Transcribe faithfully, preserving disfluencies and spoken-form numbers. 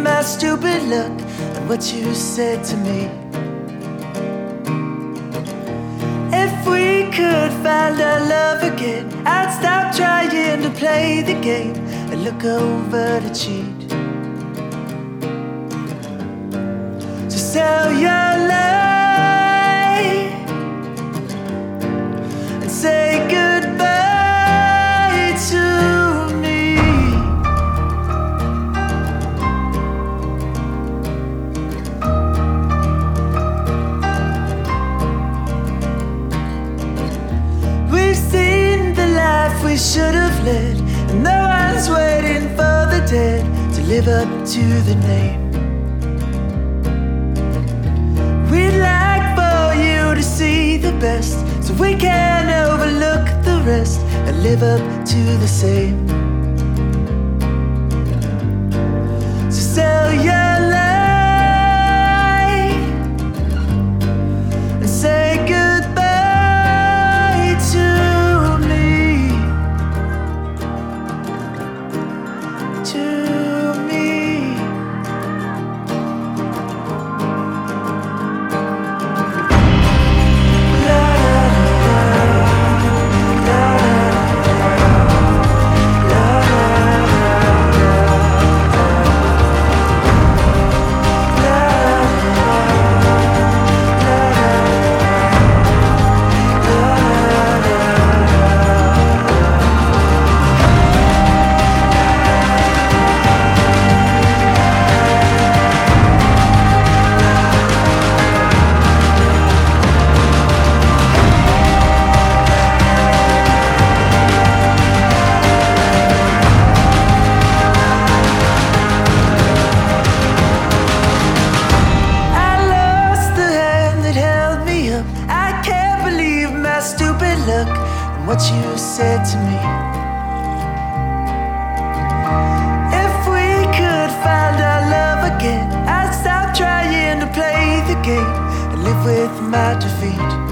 my stupid look and what you said to me. If we could find our love again, I'd stop trying to play the game and look over to cheat. So sell your life and say goodbye to me. We've seen the life we should have led, and no one's waiting for the dead to live up to the name. We'd like for you to see the best, so we can overlook the rest and live up to the same. So sell your life and say goodbye to me, to me. Stupid look and what you said to me. If we could find our love again, I'd stop trying to play the game and live with my defeat.